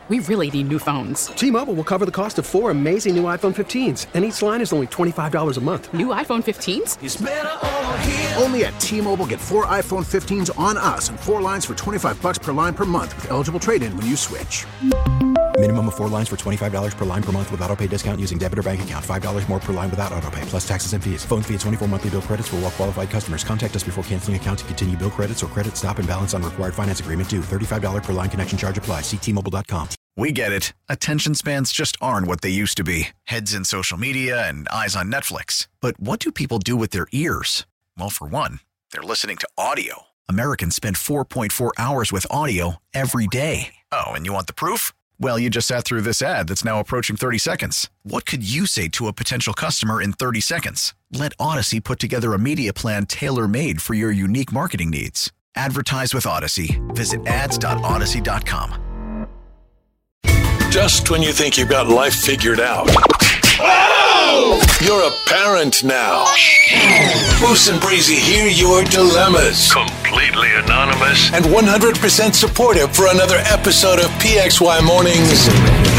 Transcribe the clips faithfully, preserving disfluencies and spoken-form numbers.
We really need new phones. T-Mobile will cover the cost of four amazing new iPhone fifteens, and each line is only twenty-five dollars a month. New iPhone fifteens? It's better over here. Only at T-Mobile, get four iPhone fifteens on us and four lines for twenty-five dollars per line per month with eligible trade-in when you switch. Minimum of four lines for twenty-five dollars per line per month with autopay discount using debit or bank account. five dollars more per line without autopay, plus taxes and fees. Phone fee at twenty-four monthly bill credits for well-qualified customers. Contact us before canceling account to continue bill credits or credit stop and balance on required finance agreement due. thirty-five dollars per line connection charge applies. See T Mobile dot com. We get it. Attention spans just aren't what they used to be. Heads in social media and eyes on Netflix. But what do people do with their ears? Well, for one, they're listening to audio. Americans spend four point four hours with audio every day. Oh, and you want the proof? Well, you just sat through this ad that's now approaching thirty seconds. What could you say to a potential customer in thirty seconds? Let Odyssey put together a media plan tailor-made for your unique marketing needs. Advertise with Odyssey. Visit ads dot odyssey dot com. Just when you think you've got life figured out. Oh! You're a parent now. Moose and Breezy hear your dilemmas. Completely anonymous. And one hundred percent supportive for another episode of P X Y Mornings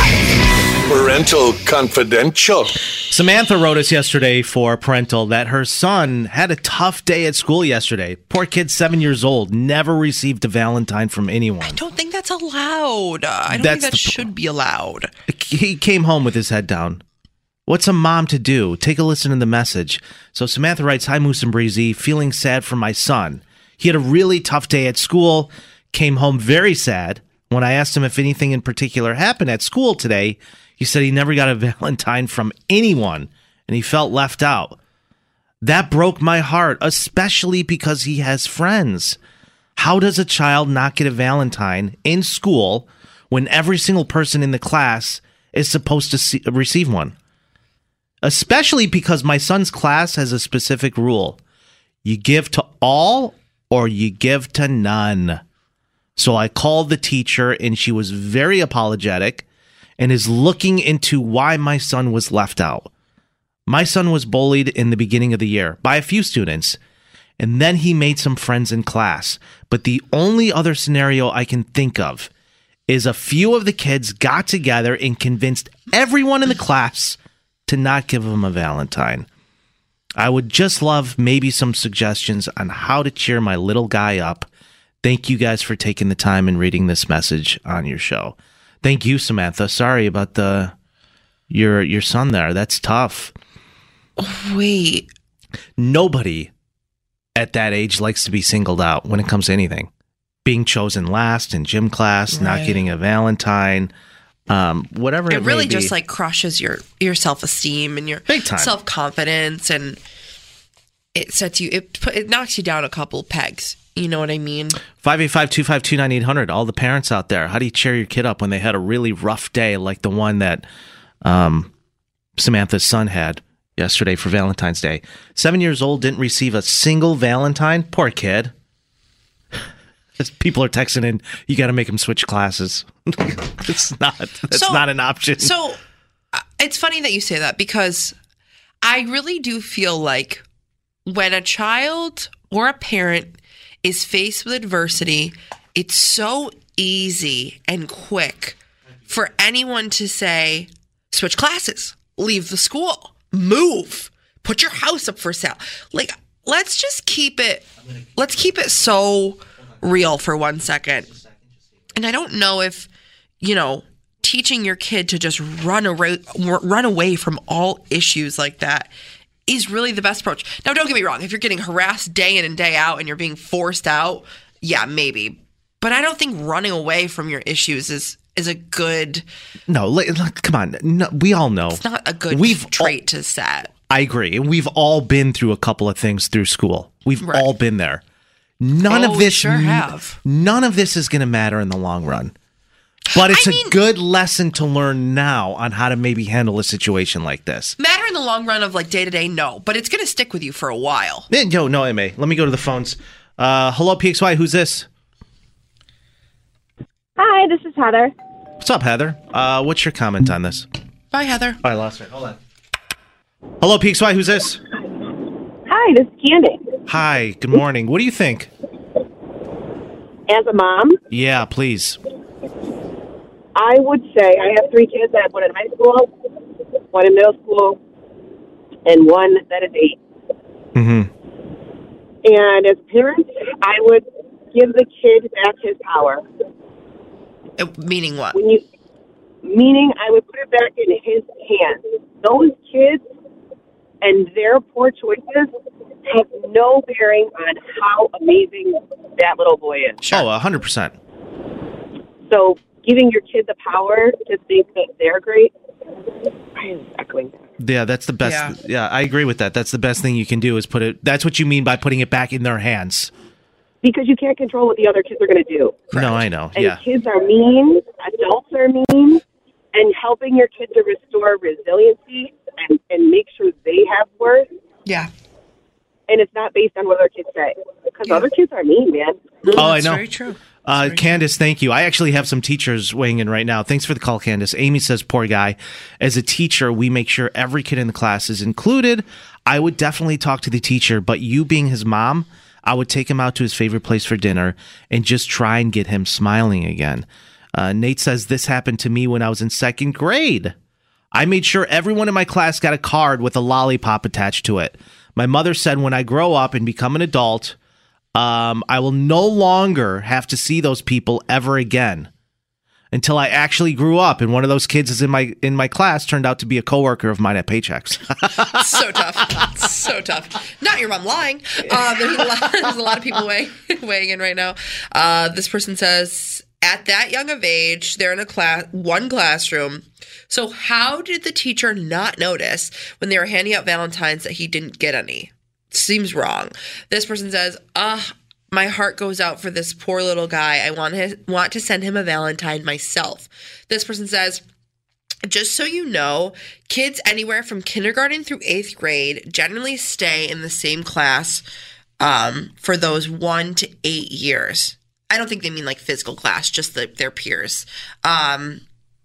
Parental Confidential. Samantha wrote us yesterday for Parental that her son had a tough day at school yesterday. Poor kid, seven years old, never received a Valentine from anyone. I don't think that's allowed. I don't That's think that the- should be allowed. He came home with his head down. What's a mom to do? Take a listen to the message. So Samantha writes, "Hi, Moose and Breezy. Feeling sad for my son. He had a really tough day at school. Came home very sad. When I asked him if anything in particular happened at school today, he said he never got a Valentine from anyone, and he felt left out. That broke my heart, especially because he has friends. How does a child not get a Valentine in school when every single person in the class is supposed to see, receive one? Especially because my son's class has a specific rule. You give to all or you give to none. So I called the teacher, and she was very apologetic and is looking into why my son was left out. My son was bullied in the beginning of the year by a few students, and then he made some friends in class. But the only other scenario I can think of is a few of the kids got together and convinced everyone in the class to not give him a Valentine. I would just love maybe some suggestions on how to cheer my little guy up. Thank you guys for taking the time and reading this message on your show." Thank you, Samantha. Sorry about the your your son there. That's tough. Wait. Nobody at that age likes to be singled out when it comes to anything. Being chosen last in gym class, Right. not getting a Valentine, um, whatever it, It really may be. just like crushes your, your self-esteem and your Big time. self-confidence, and it sets you, it, put- it knocks you down a couple pegs. You know what I mean? five eight five, two five two, nine eight hundred. All the parents out there, how do you cheer your kid up when they had a really rough day like the one that um, Samantha's son had yesterday for Valentine's Day? Seven years old, didn't receive a single Valentine. Poor kid. People are texting in, you got to make him switch classes. It's not. That's So- not an option. So uh, it's funny that you say that, because I really do feel like when a child or a parent is faced with adversity, it's so easy and quick for anyone to say, switch classes, leave the school, move, put your house up for sale. Like, let's just keep it, let's keep it so real for one second. And I don't know if, you know, teaching your kid to just run away, run away from all issues like that is really the best approach. Now, don't get me wrong. If you're getting harassed day in and day out and you're being forced out, yeah, maybe. But I don't think running away from your issues is is a good. No, li- li- come on. No, we all know. It's not a good We've trait to set. I agree. We've all been through a couple of things through school. We've Right. all been there. None Oh, of we this sure have. None of this is going to matter in the long run. But it's I a mean- good lesson to learn now on how to maybe handle a situation like this. Matter in the long run of like day to day, no, but it's going to stick with you for a while. Eh, No, no, M A. Let me go to the phones. Uh, hello, P X Y. Who's this? Hi, this is Heather. What's up, Heather? Uh, what's your comment on this? Bye, Heather. Oh, I lost her. Hold on. Hello, P X Y. Who's this? Hi, this is Candy. Hi. Good morning. What do you think? As a mom, Yeah, please. I would say I have three kids. I have one in high school, one in middle school, and one that is eight. Mm-hmm. And as parents, I would give the kid back his power. Uh, meaning what? When you, meaning I would put it back in his hands. Those kids and their poor choices have no bearing on how amazing that little boy is. Sure. Oh, one hundred percent. So giving your kid the power to think that they're great, I am echoing that. Yeah, that's the best. Yeah. yeah, I agree with that. That's the best thing you can do is put it. That's what you mean by putting it back in their hands. Because you can't control what the other kids are going to do. No, I know. And yeah. kids are mean, adults are mean, and helping your kid to restore resiliency and, and make sure they have worth. Yeah. And it's not based on what other kids say. Because yeah. other kids are mean, man. No, oh, that's I know. very true. Uh, very Candace, true. Thank you. I actually have some teachers weighing in right now. Thanks for the call, Candace. Amy says, poor guy. As a teacher, we make sure every kid in the class is included. I would definitely talk to the teacher, but you being his mom, I would take him out to his favorite place for dinner and just try and get him smiling again. Uh, Nate says, this happened to me when I was in second grade. I made sure everyone in my class got a card with a lollipop attached to it. My mother said when I grow up and become an adult, um, I will no longer have to see those people ever again. Until I actually grew up, and one of those kids is in my in my class turned out to be a coworker of mine at Paychex. So tough, so tough. Not your mom lying. Uh, there's, a lot, there's a lot of people weighing, weighing in right now. Uh, this person says, at that young of age, they're in a class, one classroom. So how did the teacher not notice when they were handing out Valentines that he didn't get any? Seems wrong. This person says, uh, my heart goes out for this poor little guy. I want to, want to send him a Valentine myself. This person says, just so you know, kids anywhere from kindergarten through eighth grade generally stay in the same class um, for those one to eight years. I don't think they mean like physical class, just the, their peers. Um,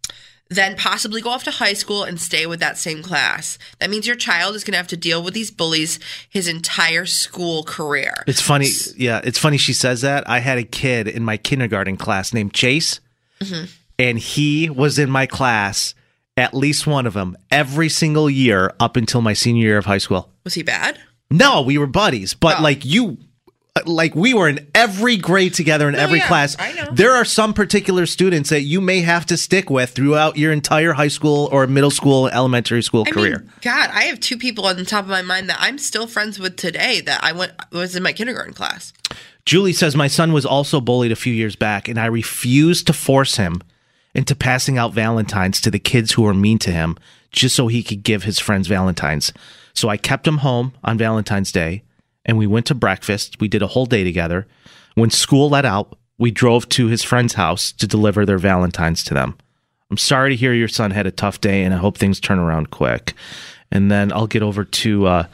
then possibly go off to high school and stay with that same class. That means your child is going to have to deal with these bullies his entire school career. It's funny. Yeah, it's funny she says that. I had a kid in my kindergarten class named Chase, mm-hmm. and he was in my class, at least one of them, every single year up until my senior year of high school. Was he bad? No, we were buddies, but oh. like you... Like we were in every grade together in no, every yeah, class. I know. There are some particular students that you may have to stick with throughout your entire high school or middle school, elementary school I career. Mean, God, I have two people on the top of my mind that I'm still friends with today that I went was in my kindergarten class. Julie says, my son was also bullied a few years back, and I refused to force him into passing out Valentines to the kids who were mean to him just so he could give his friends Valentines. So I kept him home on Valentine's Day. And we went to breakfast. We did a whole day together. When school let out, we drove to his friend's house to deliver their Valentines to them. I'm sorry to hear your son had a tough day, and I hope things turn around quick. And then I'll get over to uh,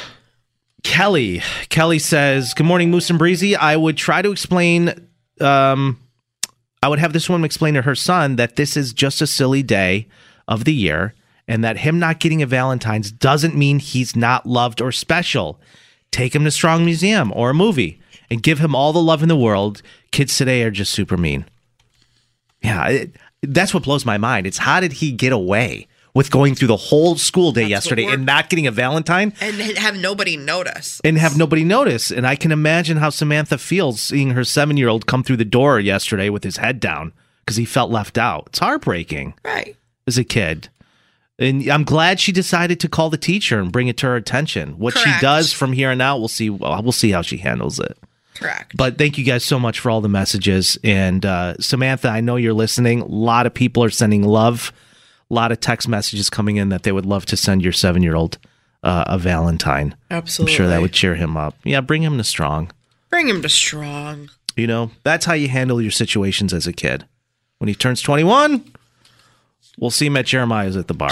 Kelly. Kelly says, good morning, Moose and Breezy. I would try to explain, um, I would have this woman explain to her son that this is just a silly day of the year, and that him not getting a Valentine's doesn't mean he's not loved or special. Take him to Strong Museum or a movie and give him all the love in the world. Kids today are just super mean. Yeah, it, that's what blows my mind. It's how did he get away with going through the whole school day that's yesterday and not getting a Valentine? And have nobody notice. And have nobody notice. And I can imagine how Samantha feels seeing her seven-year-old come through the door yesterday with his head down because he felt left out. It's heartbreaking. Right. As a kid. And I'm glad she decided to call the teacher and bring it to her attention. What Correct. she does from here on out, we'll see. Well, we'll see how she handles it. Correct. But thank you guys so much for all the messages. And uh, Samantha, I know you're listening. A lot of people are sending love. A lot of text messages coming in that they would love to send your seven-year-old uh, a Valentine. Absolutely. I'm sure that would cheer him up. Yeah, bring him to Strong. Bring him to Strong. You know, that's how you handle your situations as a kid. When he turns twenty-one... we'll see him at Jeremiah's at the bar.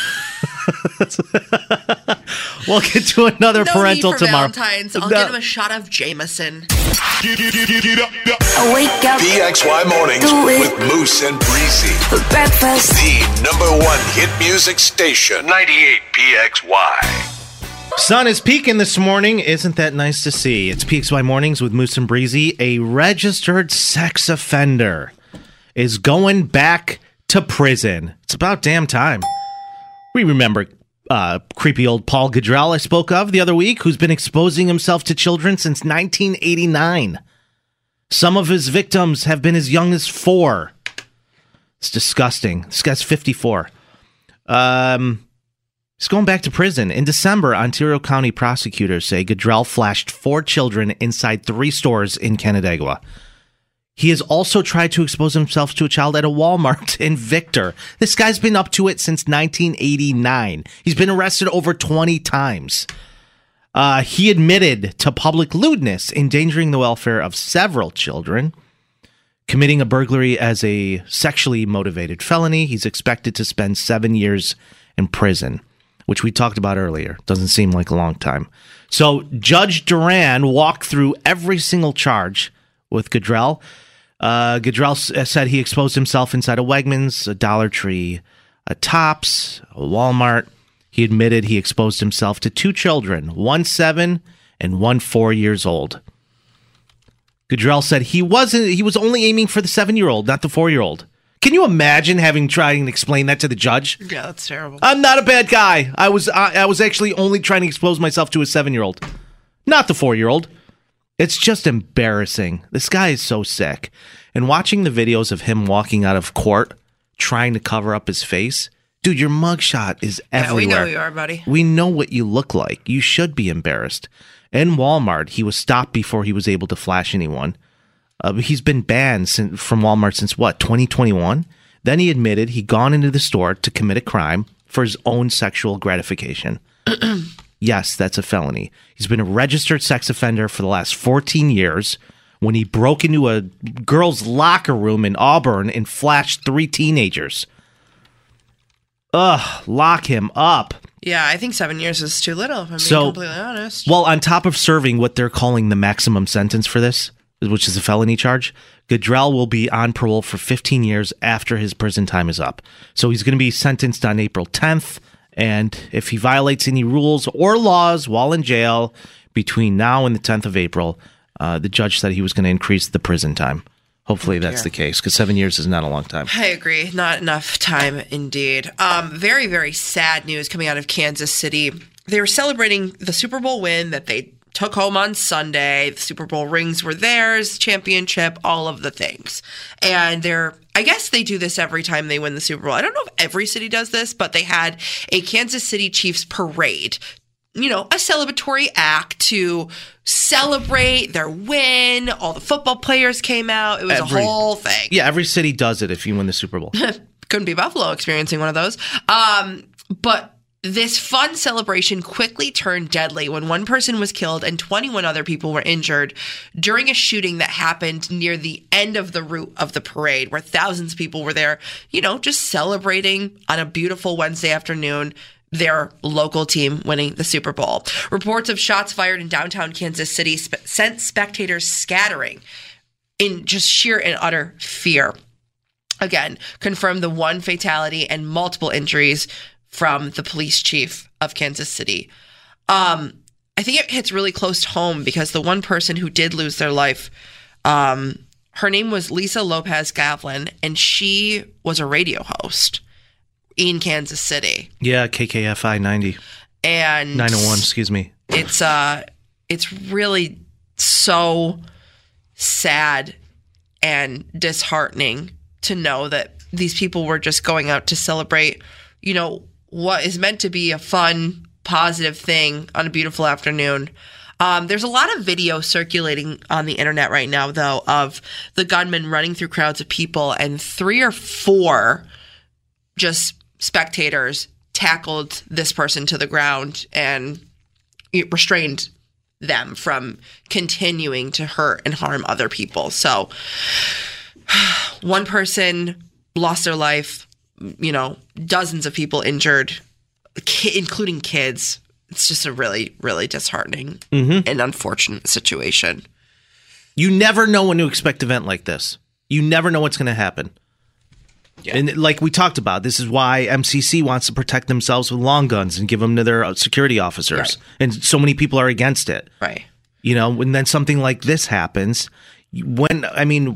We'll get to another no parental need for tomorrow. Valentine's. I'll no. get him a shot of Jameson. Get, get, get, get up, up. I wake up. P X Y Mornings with Moose and Breezy. For breakfast. The number one hit music station. ninety-eight P X Y. Sun is peaking this morning. Isn't that nice to see? It's P X Y Mornings with Moose and Breezy. A registered sex offender is going back to prison. It's about damn time. We remember uh, creepy old Paul Goodrell I spoke of the other week, who's been exposing himself to children since nineteen eighty-nine. Some of his victims have been as young as four. It's disgusting. This guy's fifty-four. Um, he's going back to prison. In December, Ontario County prosecutors say Goodrell flashed four children inside three stores in Canandaigua. He has also tried to expose himself to a child at a Walmart in Victor. This guy's been up to it since nineteen eighty-nine. He's been arrested over twenty times. Uh, he admitted to public lewdness, endangering the welfare of several children, committing a burglary as a sexually motivated felony. He's expected to spend seven years in prison, which we talked about earlier. Doesn't seem like a long time. So Judge Duran walked through every single charge with Goodrell. Uh, Goodrell said he exposed himself inside a Wegmans, a Dollar Tree, a Tops, a Walmart. He admitted he exposed himself to two children, one seven and one four years old. Goodrell said he wasn't. He was only aiming for the seven-year-old, not the four-year-old. Can you imagine having tried and explain that to the judge? Yeah, that's terrible. I'm not a bad guy. I was. I, I was actually only trying to expose myself to a seven-year-old, not the four-year-old. It's just embarrassing. This guy is so sick. And watching the videos of him walking out of court, trying to cover up his face, dude, your mugshot is everywhere. Yeah, we know who you are, buddy. We know what you look like. You should be embarrassed. In Walmart, he was stopped before he was able to flash anyone. Uh, he's been banned since, from Walmart since, what, twenty twenty-one? Then he admitted he'd gone into the store to commit a crime for his own sexual gratification. Yes, that's a felony. He's been a registered sex offender for the last fourteen years when he broke into a girl's locker room in Auburn and flashed three teenagers. Ugh, lock him up. Yeah, I think seven years is too little, if I'm so, being completely honest. Well, on top of serving what they're calling the maximum sentence for this, which is a felony charge, Goodrell will be on parole for fifteen years after his prison time is up. So he's going to be sentenced on April tenth. And if he violates any rules or laws while in jail between now and the tenth of April, uh, the judge said he was going to increase the prison time. Hopefully that's the case, because seven years is not a long time. I agree. Not enough time, indeed. Um, very, very sad news coming out of Kansas City. They were celebrating the Super Bowl win that they took home on Sunday. The Super Bowl rings were theirs, championship, all of the things. And they're, I guess they do this every time they win the Super Bowl. I don't know if every city does this, but they had a Kansas City Chiefs parade. You know, a celebratory act to celebrate their win. All the football players came out. It was every, a whole thing. Yeah, every city does it if you win the Super Bowl. Couldn't be Buffalo experiencing one of those. Um, but this fun celebration quickly turned deadly when one person was killed and twenty-one other people were injured during a shooting that happened near the end of the route of the parade, where thousands of people were there, you know, just celebrating on a beautiful Wednesday afternoon their local team winning the Super Bowl. Reports of shots fired in downtown Kansas City sp- sent spectators scattering in just sheer and utter fear. Again, confirmed the one fatality and multiple injuries from the police chief of Kansas City. Um, I think it hits really close to home because the one person who did lose their life, um, her name was Lisa Lopez Gavlin, and she was a radio host in Kansas City. Yeah, K K F I ninety. And nine oh one, excuse me. It's uh it's really so sad and disheartening to know that these people were just going out to celebrate, you know, what is meant to be a fun, positive thing on a beautiful afternoon. Um, there's a lot of video circulating on the internet right now, though, of the gunman running through crowds of people, and three or four just spectators tackled this person to the ground and restrained them from continuing to hurt and harm other people. So one person lost their life, you know, dozens of people injured, ki- including kids. It's just a really, really disheartening mm-hmm. and unfortunate situation. You never know when to expect an event like this. You never know what's going to happen. Yeah. And like we talked about, this is why M C C wants to protect themselves with long guns and give them to their security officers. Right. And so many people are against it. Right. You know, when then something like this happens, when, I mean,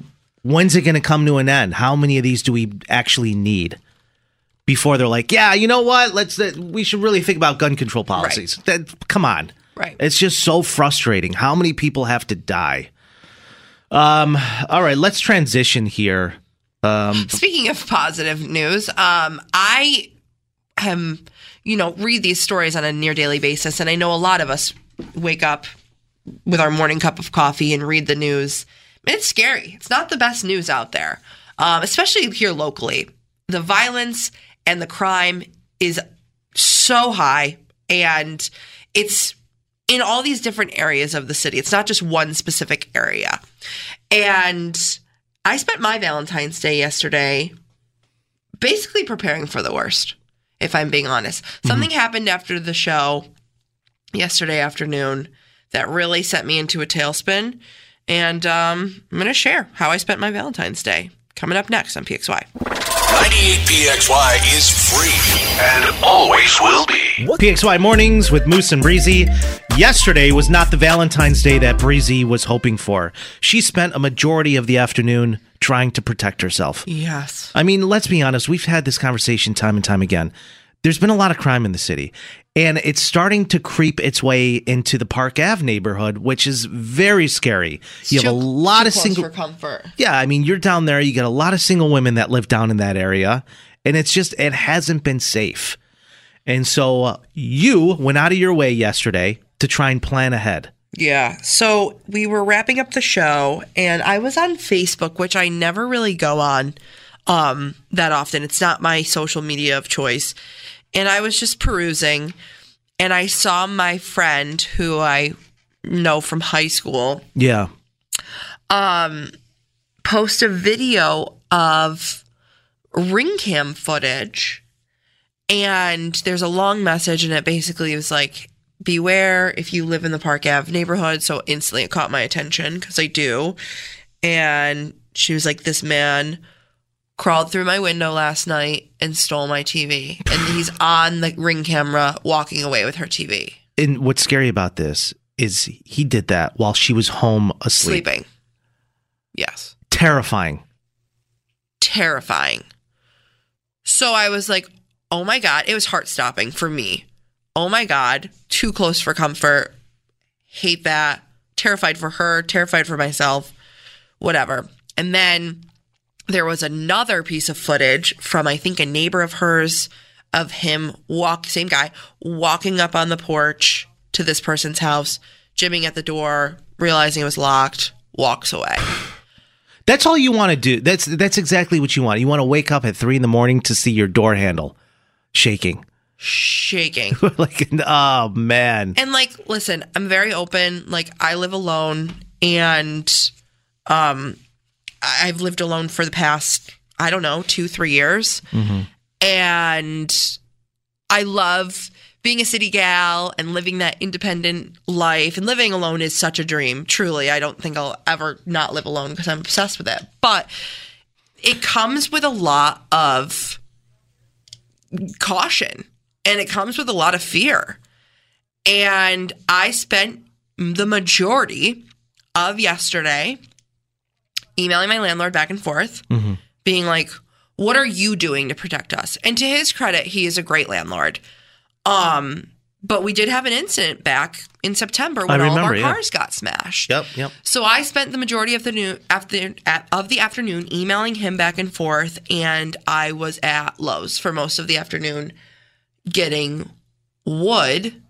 When's it going to come to an end? How many of these do we actually need before they're like, yeah, you know what? Let's uh, we should really think about gun control policies. Right. That, come on. Right. It's just so frustrating. How many people have to die? Um. All right, let's transition here. Um, Speaking of positive news, um, I am, you know, read these stories on a near daily basis, and I know a lot of us wake up with our morning cup of coffee and read the news. It's scary. It's not the best news out there, um, especially here locally. The violence and the crime is so high, and it's in all these different areas of the city. It's not just one specific area. And I spent my Valentine's Day yesterday basically preparing for the worst, if I'm being honest. Mm-hmm. Something happened after the show yesterday afternoon that really set me into a tailspin. And um, I'm going to share how I spent my Valentine's Day. Coming up next on P X Y. ninety-eight P X Y is free and always will be. P X Y Mornings with Moose and Breezy. Yesterday was not the Valentine's Day that Breezy was hoping for. She spent a majority of the afternoon trying to protect herself. Yes. I mean, let's be honest. We've had this conversation time and time again. There's been a lot of crime in the city, and it's starting to creep its way into the Park Ave neighborhood, which is very scary. You have a lot of single for comfort. Yeah, I mean, you're down there. You get a lot of single women that live down in that area, and it's just it hasn't been safe. And so uh, you went out of your way yesterday to try and plan ahead. Yeah. So we were wrapping up the show, and I was on Facebook, which I never really go on um, that often. It's not my social media of choice. And I was just perusing, and I saw my friend who I know from high school. Yeah. Um, post a video of ring cam footage, and there's a long message, and it basically was like, beware if you live in the Park Ave neighborhood. So instantly it caught my attention because I do. And she was like, this man crawled through my window last night and stole my T V. And he's on the ring camera walking away with her T V. And what's scary about this is he did that while she was home asleep. Sleeping. Yes. Terrifying. Terrifying. So I was like, oh my God. It was heart-stopping for me. Oh my God. Too close for comfort. Hate that. Terrified for her. Terrified for myself. Whatever. And then there was another piece of footage from, I think, a neighbor of hers of him walk, same guy, walking up on the porch to this person's house, jimming at the door, realizing it was locked, walks away. That's all you want to do. That's that's exactly what you want. You want to wake up at three in the morning to see your door handle shaking. Shaking. Like, oh, man. And, like, listen, I'm very open. Like, I live alone, and um, I've lived alone for the past, I don't know, two, three years. Mm-hmm. And I love being a city gal and living that independent life. And living alone is such a dream. Truly, I don't think I'll ever not live alone because I'm obsessed with it. But it comes with a lot of caution. And it comes with a lot of fear. And I spent the majority of yesterday emailing my landlord back and forth, mm-hmm. being like, what are you doing to protect us? And to his credit, he is a great landlord. Um, but we did have an incident back in September when remember, all of our yeah. cars got smashed. Yep, yep. So I spent the majority of the new, after, of the afternoon emailing him back and forth, and I was at Lowe's for most of the afternoon getting wood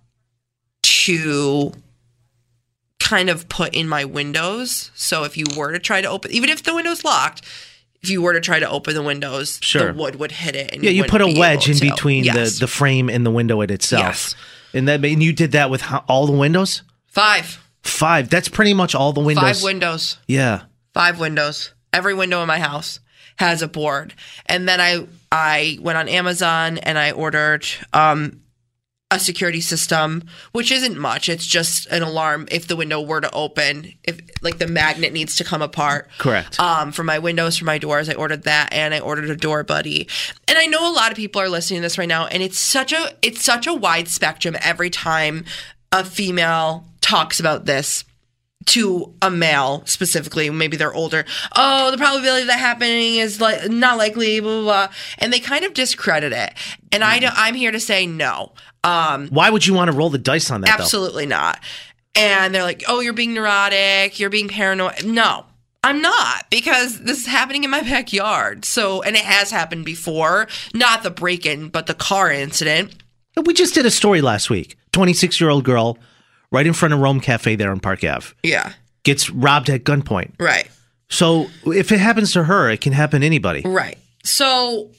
to kind of put in my windows. So if you were to try to open, even if the window's locked, if you were to try to open the windows, sure. the wood would hit it. And yeah, you put a wedge in to. between yes. the, the frame and the window it itself. Yes. And that and you did that with how, all the windows? Five. Five. That's pretty much all the windows. Five windows. Yeah. Five windows. Every window in my house has a board. And then I I went on Amazon and I ordered um, a security system, which isn't much. It's just an alarm if the window were to open, if like the magnet needs to come apart. Correct. Um, for my windows, for my doors, I ordered that, and I ordered a door buddy. And I know a lot of people are listening to this right now, and it's such a it's such a wide spectrum every time a female talks about this. to a male specifically, maybe they're older. Oh, the probability of that happening is like not likely, blah, blah, blah. And they kind of discredit it. And I don't, I'm here to say no. Um, Why would you want to roll the dice on that, absolutely though? not. And they're like, oh, you're being neurotic, you're being paranoid. No, I'm not, because this is happening in my backyard. So, and it has happened before, not the break-in, but the car incident. We just did a story last week. twenty-six-year-old girl right in front of Rome Cafe there on Park Avenue. Yeah. Gets robbed at gunpoint. Right. So if it happens to her, it can happen to anybody. Right. So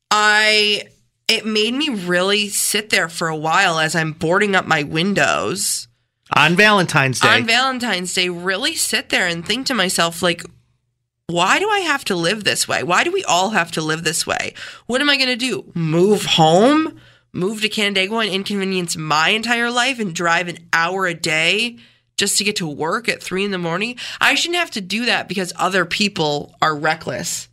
I, it made me really sit there for a while as I'm boarding up my windows. On Valentine's Day. On Valentine's Day, really sit there and think to myself, like, why do I have to live this way? Why do we all have to live this way? What am I going to do? Move home? Move to Canandaigua and inconvenience my entire life and drive an hour a day just to get to work at three in the morning? I shouldn't have to do that because other people are reckless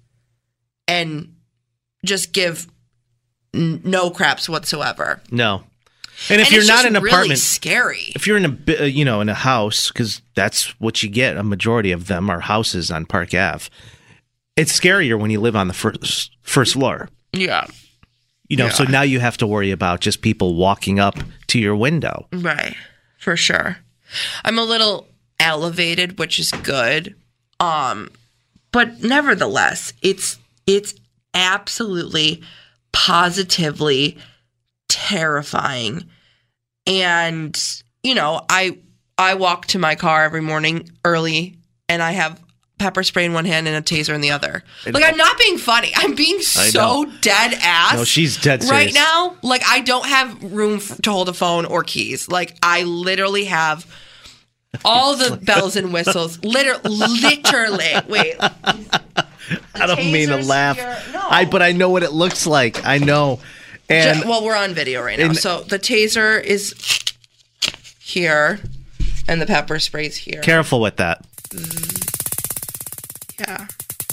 and just give n- no craps whatsoever. No. And if and you're it's not just in an really apartment, scary. If you're in a bi- uh, you know in a house, because that's what you get. A majority of them are houses on Park Avenue. It's scarier when you live on the first first floor. Yeah. You know, yeah. so now you have to worry about just people walking up to your window. Right. For sure. I'm a little elevated, which is good. Um, but nevertheless, it's it's absolutely, positively terrifying. And, you know, I I walk to my car every morning early, and I have pepper spray in one hand and a taser in the other. Like, I'm not being funny. I'm being so dead ass. No, she's dead serious. Right now, like, I don't have room f- to hold a phone or keys. Like, I literally have all the bells and whistles. Liter- literally. Wait. I don't mean to laugh. No. I, but I know what it looks like. I know. And Just, well, we're on video right now. and, So the taser is here, and the pepper spray's here. Careful with that. Yeah.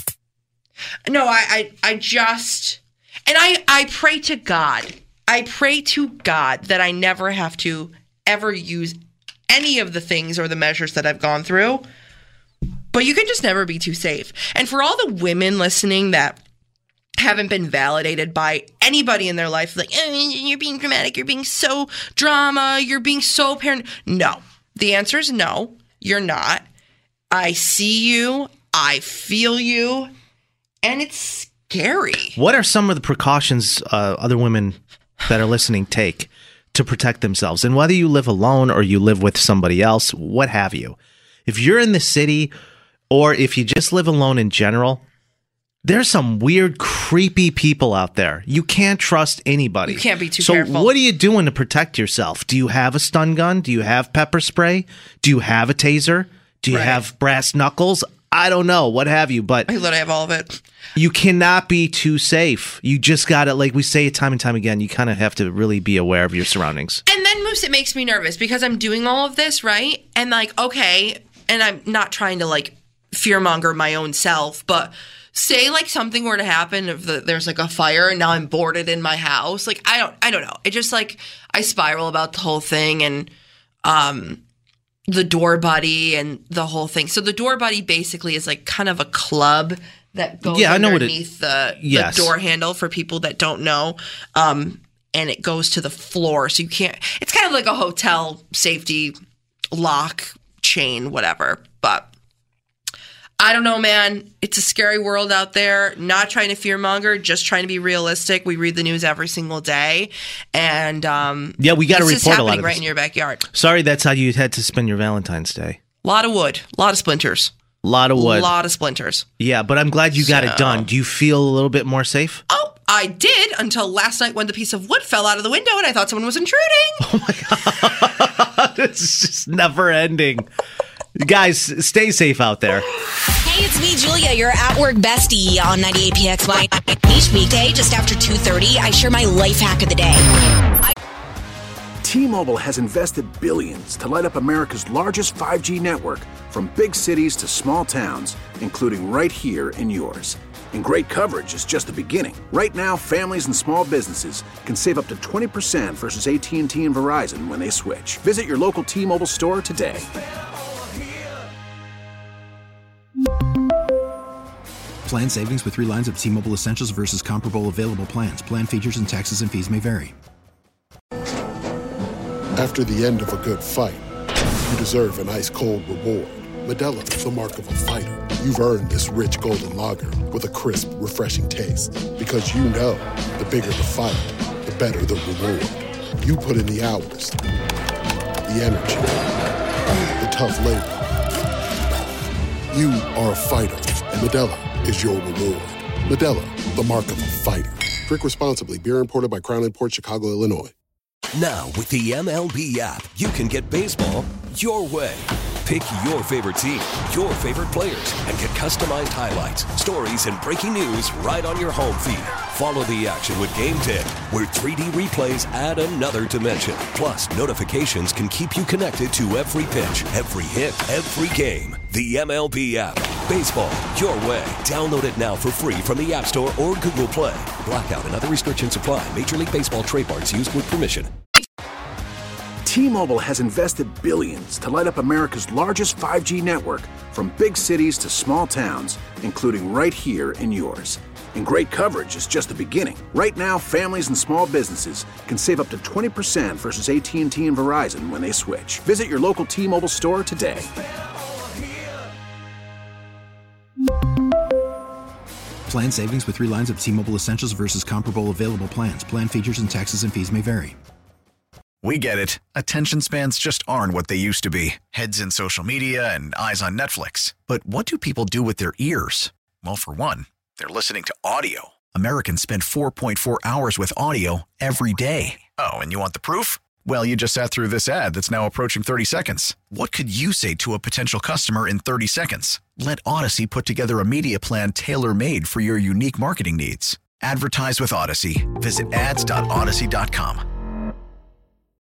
No, I, I, I just, and I, I pray to God. I pray to God that I never have to ever use any of the things or the measures that I've gone through. But you can just never be too safe. And for all the women listening that haven't been validated by anybody in their life, like, oh, you're being dramatic, you're being so drama, you're being so paranoid. No. The answer is no, you're not. I see you. I feel you, and it's scary. What are some of the precautions uh, other women that are listening take to protect themselves? And whether you live alone or you live with somebody else, what have you? If you're in the city or if you just live alone in general, there's some weird, creepy people out there. You can't trust anybody. You can't be too so careful. So what are you doing to protect yourself? Do you have a stun gun? Do you have pepper spray? Do you have a taser? Do you right. have brass knuckles? I don't know, what have you, but I literally have all of it. You cannot be too safe. You just got to, like we say it time and time again, you kind of have to really be aware of your surroundings. And then, Moose, it makes me nervous because I'm doing all of this, right? And like, okay, and I'm not trying to like fearmonger my own self, but say like something were to happen if the, there's like a fire and now I'm boarded in my house. Like, I don't, I don't know. It just like, I spiral about the whole thing and, um, the door buddy and the whole thing. So the door buddy basically is like kind of a club that goes yeah, I know underneath what it, the, yes. the door handle for people that don't know. Um, and it goes to the floor. So you can't, it's kind of like a hotel safety lock chain, whatever. But I don't know, man. It's a scary world out there. Not trying to fearmonger, just trying to be realistic. We read the news every single day, and um, yeah, we got to report a lot of right this. in your backyard. Sorry, that's how you had to spend your Valentine's Day. A lot of wood, a lot of splinters, a lot of wood, a lot of splinters. Yeah, but I'm glad you got so, it done. Do you feel a little bit more safe? Oh, I did until last night when the piece of wood fell out of the window and I thought someone was intruding. Oh my god, it's just never ending. Guys, stay safe out there. Hey, it's me, Julia, your at-work bestie on ninety-eight P X Y. Each weekday, just after two thirty, I share my life hack of the day. I- T-Mobile has invested billions to light up America's largest five G network, from big cities to small towns, including right here in yours. And great coverage is just the beginning. Right now, families and small businesses can save up to twenty percent versus A T and T and Verizon when they switch. Visit your local T-Mobile store today. Plan savings with three lines of T-Mobile Essentials versus comparable available plans. Plan features and taxes and fees may vary. After the end of a good fight, you deserve an ice-cold reward. Modelo is the mark of a fighter. You've earned this rich golden lager with a crisp, refreshing taste. Because you know, the bigger the fight, the better the reward. You put in the hours, the energy, the tough labor. You are a fighter, and Modelo is your reward. Modelo, the mark of a fighter. Drink responsibly. Beer imported by Crown Imports, Chicago, Illinois. Now, with the M L B app, you can get baseball your way. Pick your favorite team, your favorite players, and get customized highlights, stories, and breaking news right on your home feed. Follow the action with Game ten, where three D replays add another dimension. Plus, notifications can keep you connected to every pitch, every hit, every game. The M L B app. Baseball your way. Download it now for free from the App Store or Google Play. Blackout and other restrictions apply. Major League Baseball trademarks used with permission. T-Mobile has invested billions to light up America's largest five G network, from big cities to small towns, including right here in yours. And great coverage is just the beginning. Right now, families and small businesses can save up to twenty percent versus A T and T and Verizon when they switch. Visit your local T-Mobile store today. Plan savings with three lines of T-Mobile Essentials versus comparable available plans. Plan features and taxes and fees may vary. We get it. Attention spans just aren't what they used to be. Heads in social media and eyes on Netflix. But what do people do with their ears? Well, for one, they're listening to audio. Americans spend four point four hours with audio every day. Oh, and you want the proof? Well, you just sat through this ad that's now approaching thirty seconds. What could you say to a potential customer in thirty seconds? Let Odyssey put together a media plan tailor-made for your unique marketing needs. Advertise with Odyssey. Visit ads dot odyssey dot com.